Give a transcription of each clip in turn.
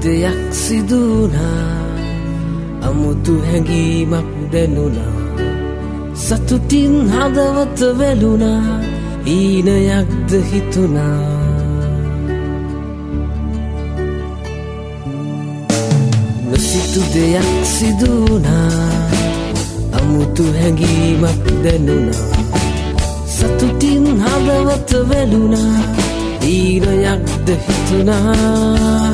දෙයක් සිදුනා අමුතු හැඟීමක් දැනුණා සතුටින් හදවත වැළුණා ඊනයක්ද හිතුණා නොසිතු දෙයක් සිදුනා අමුතු හැඟීමක් දැනුණා සතුටින් හදවත වැළුණා ඊනයක්ද හිතුණා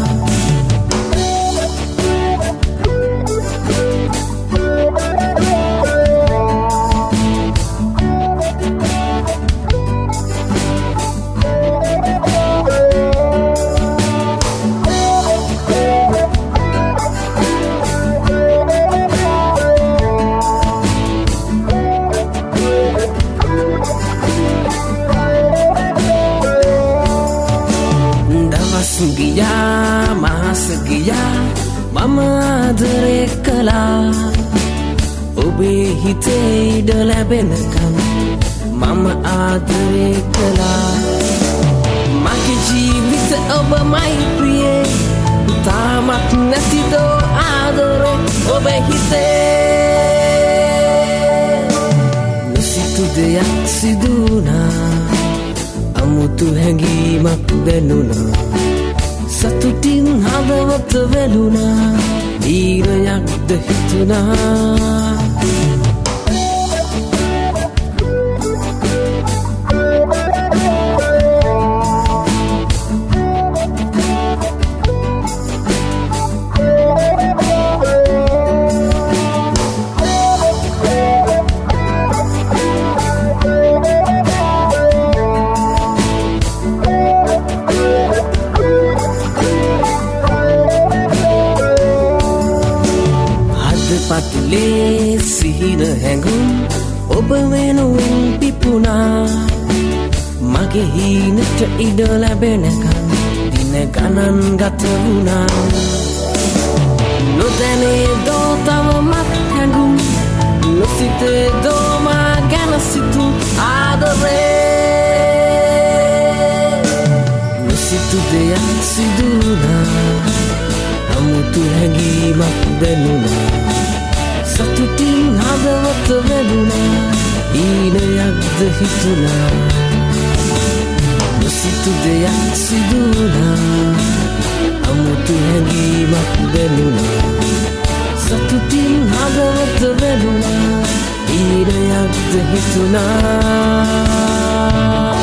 ගියා මාස ගියා මම ආදරේ කළා ඔබේ හිතේ ඉඩ ලැබෙනකම් මම ආදරේ කළා මගේ ජීවිත ඔබමයි ප්‍රියේ තාමත් නැතිද ආදරේ ඔබේ හිතේ නොසිතු දෙයක් සිදුනා අමුතු හැඟීමක් දැනුණා සතුටින් හදවත වැළුණා ඊරයක්ද හිතුණා පතුලේ සිහින හැඟුම් ඔබ වෙනුවෙන් පිපුණා මගේ හීනට ඉඩ ලැබෙනකම් දින ගණන් ගත වුණා නොදැනේ දෝ තවමත් හැඟුම් නොසිතේ දෝ මා ගැන සිතු ආදරේ නොසිතු දෙයක් සිදුනා අමුතු හැඟීමක් දැනුණා සතුටින් හදවත වැළුණා ඊනයක්ද හිතුණා නොසිතු දෙයක් සිදුනා අමුතු හැඟීමක් දැනුණා සතුටින් හදවත වැළුණා ඊනයක්ද හිතුණා